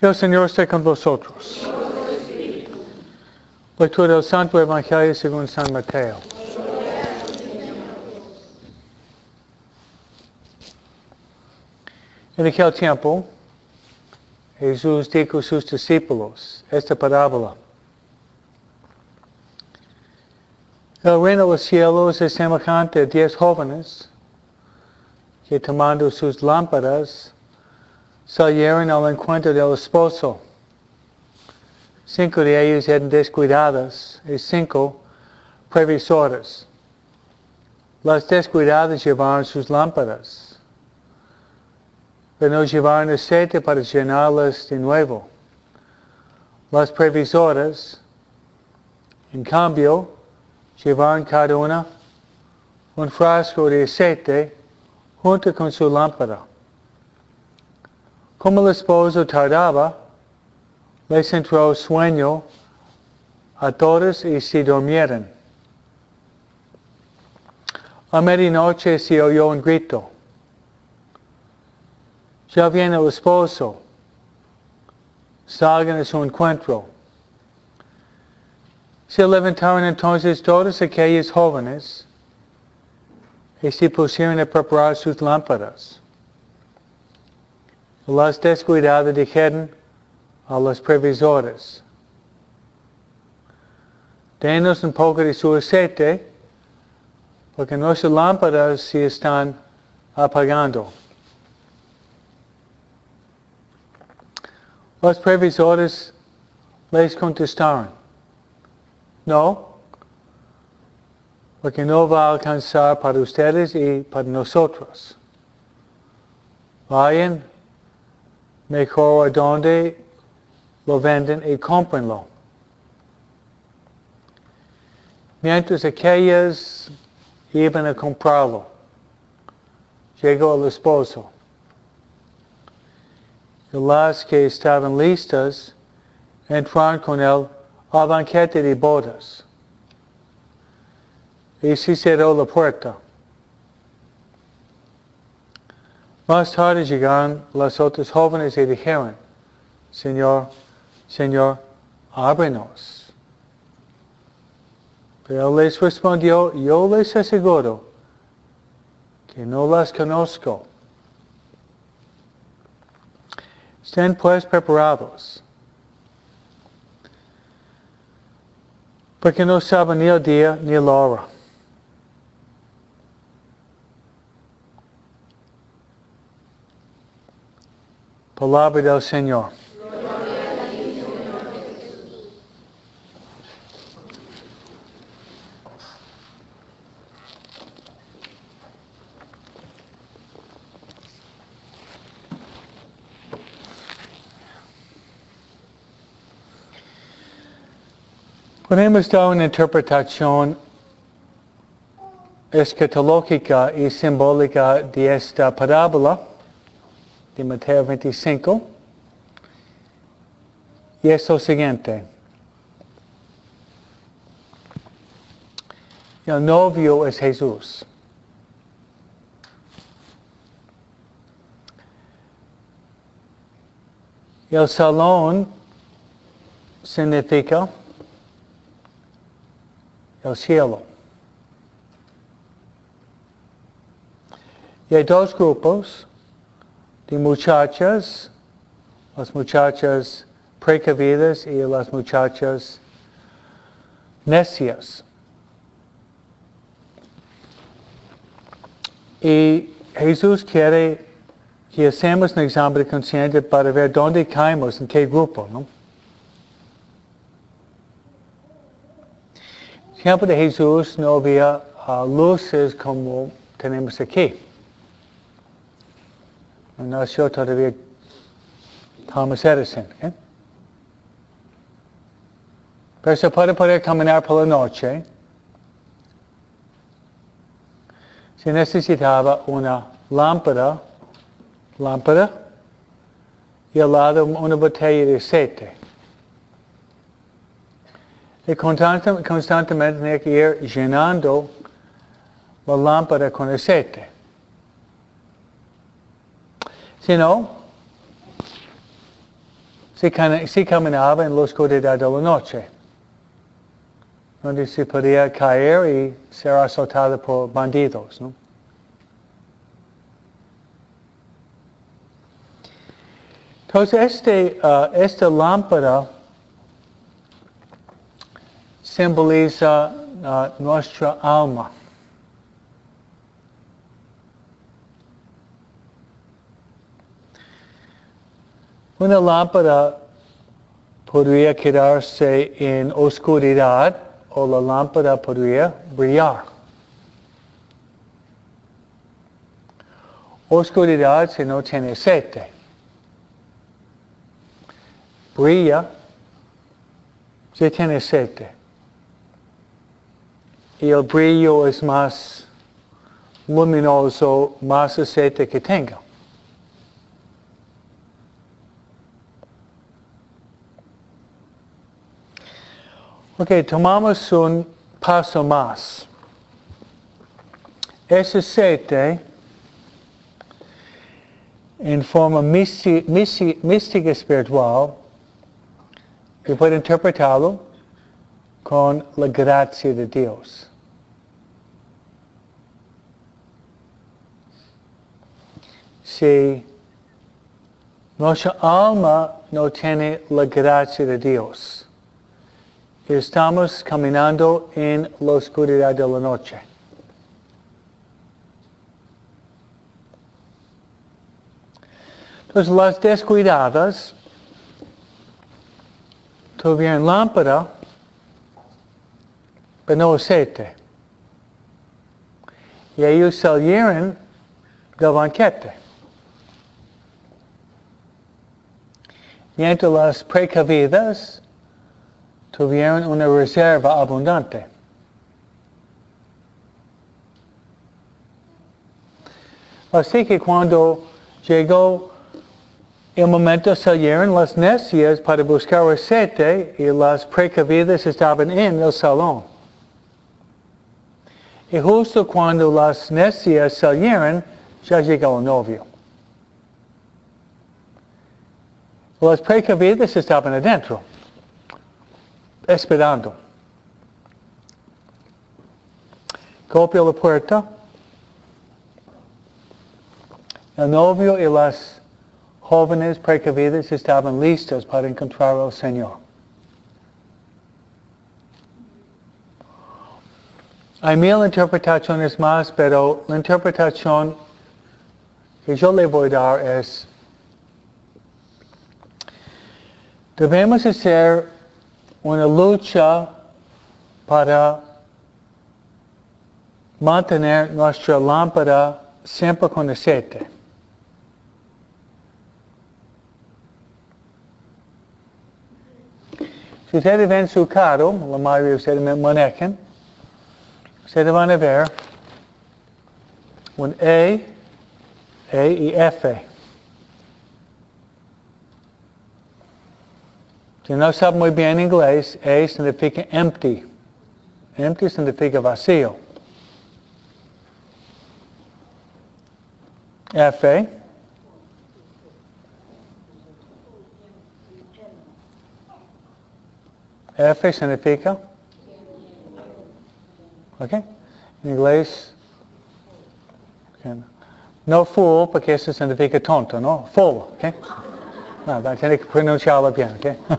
El Señor esté con vosotros. Lectura del Santo Evangelio según San Mateo. En aquel tiempo, Jesús dijo a sus discípulos esta parábola. El reino de los cielos es semejante a 10 jóvenes que tomando sus lámparas salieron al encuentro del esposo. 5 de ellos eran descuidados y 5 previsores. Las descuidadas llevaron sus lámparas, pero no llevaron aceite para llenarlas de nuevo. Las previsoras, en cambio, llevaron cada una un frasco de aceite junto con su lámpara. Como el esposo tardaba, les entró sueño a todos y se durmieron. A medianoche se oyó un grito. Ya viene el esposo. Salgan a su encuentro. Se levantaron entonces todos aquellos jóvenes y se pusieron a preparar sus lámparas. Las descuidadas dijeron a los previsores: denos un poco de su aceite, porque nuestras lámparas se están apagando. Los previsores les contestaron: no, porque no va a alcanzar para ustedes y para nosotros. Vayan mejor a donde lo venden y cómprenlo. Mientras aquellas iban a comprarlo, llegó el esposo. Y las que estaban listas entraron con él al banquete de bodas. Y se cerró la puerta. Más tarde llegaron las otras jóvenes y dijeron: Señor, Señor, ábrenos. Pero él les respondió: yo les aseguro que no las conozco. Estén pues preparados, porque no saben ni el día ni la hora. Palabra del Señor. Podemos dar una interpretación escatológica y simbólica de esta parábola de Mateo 25. Y es lo siguiente. El novio es Jesús. El salón significa el cielo. Y hay 2 grupos de muchachas, las muchachas precavidas y las muchachas necias. Y Jesús quiere que hacemos un examen de conciencia para ver dónde caemos, en qué grupo, ¿no? En el tiempo de Jesús no había luces como tenemos aquí. No nació todavía Thomas Edison. Pero se puede poder caminar por la noche. Se necesitaba una lámpara y al lado una botella de aceite. Y constantemente tenía que ir llenando la lámpara con aceite. Si no, si caminaba en la oscuridad de la noche, donde se podía caer y ser asaltado por bandidos, ¿no? Entonces, esta lámpara simboliza nuestra alma. Una lámpara podría quedarse en oscuridad o la lámpara podría brillar. Oscuridad si no tiene aceite. Brilla si tiene aceite. Y el brillo es más luminoso, más aceite que tenga. Ok, tomamos un paso más. Ese aceite, en forma mística espiritual, que puede interpretarlo con la gracia de Dios. Si nuestra alma no tiene la gracia de Dios, estamos caminando en la oscuridad de la noche. Entonces las descuidadas tuvieron lámpara, pero no aceite. Y ellos salieron del banquete. Mientras las precavidas tuvieron una reserva abundante. Así que cuando llegó el momento salieron las necias para buscar aceite y las precavidas estaban en el salón. Y justo cuando las necias salieron, ya llegó el novio. Las precavidas estaban adentro, esperando. Golpeó la puerta. El novio y las jóvenes precavidas estaban listos para encontrar al Señor. Hay 1000 interpretaciones más, pero la interpretación que yo le voy a dar es: debemos hacer una lucha para mantener nuestra lámpara siempre con aceite. Si ustedes ven su carro, la mayoría de ustedes me manejan, ustedes van a ver un E y F. Si no saben muy bien inglés, E significa empty. Empty significa vacío. F. F significa. ¿Ok? En inglés. No fool, porque eso significa tonto, ¿no? Full, ¿ok? No, tiene que pronunciarlo bien, ¿ok?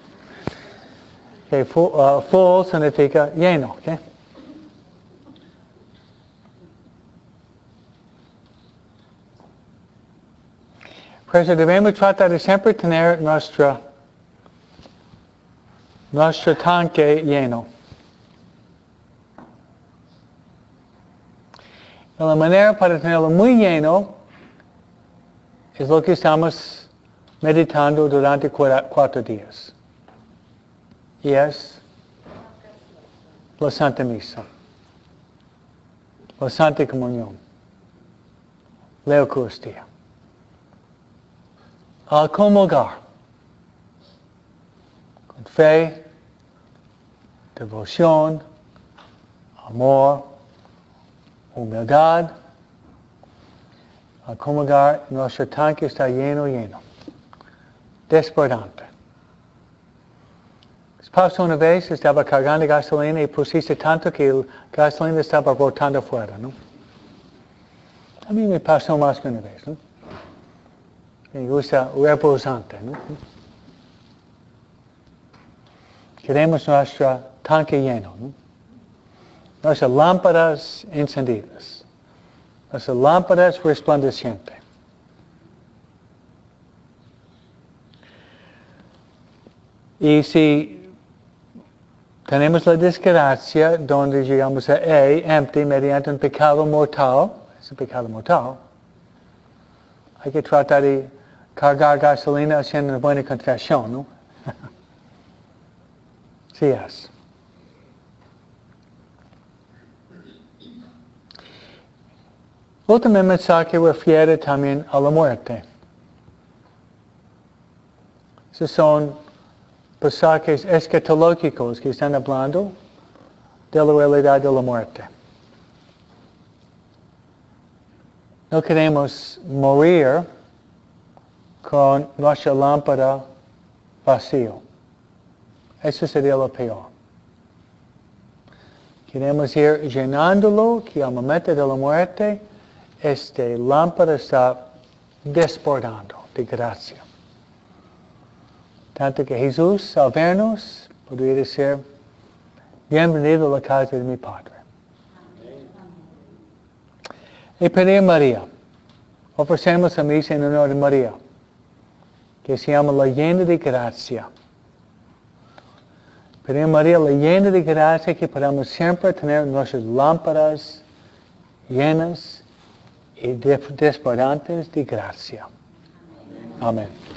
Okay, full significa lleno, ¿ok? Por eso debemos tratar de siempre tener nuestro tanque lleno. Y la manera para tenerlo muy lleno es lo que estamos meditando durante 4 días. Y es la Santa Misa, la Santa Comunión, la Eucaristía. Al comulgar, con fe, devoción, amor, humildad, al comulgar nuestro tanque está lleno, desbordante. Pasó una vez, estaba cargando gasolina y pusiste tanto que el gasolina estaba botando fuera, ¿no? A mí me pasó más que una vez, ¿no? Me gusta reposante, ¿no? Queremos nuestro tanque lleno, ¿no? Nuestras lámparas encendidas. Nuestras lámparas resplandecientes. Y si tenemos la desgracia donde llegamos a empty, mediante un pecado mortal, es un pecado mortal, hay que tratar de cargar gasolina haciendo una buena confesión, ¿no? Sí es. Último mensaje refiere también a la muerte. Esos son pasajes escatológicos que están hablando de la realidad de la muerte. No queremos morir con nuestra lámpara vacío. Eso sería lo peor. Queremos ir llenándolo, que al momento de la muerte, esta lámpara está desbordando de gracia. Tanto que Jesús, al vernos, podría decir, bienvenido a la casa de mi Padre. Y pedir a María. Ofrecemos a misa en honor de María, que se llama la llena de gracia. Pedir a María la llena de gracia, que podamos siempre tener nuestras lámparas llenas y desbordantes de gracia. Amén.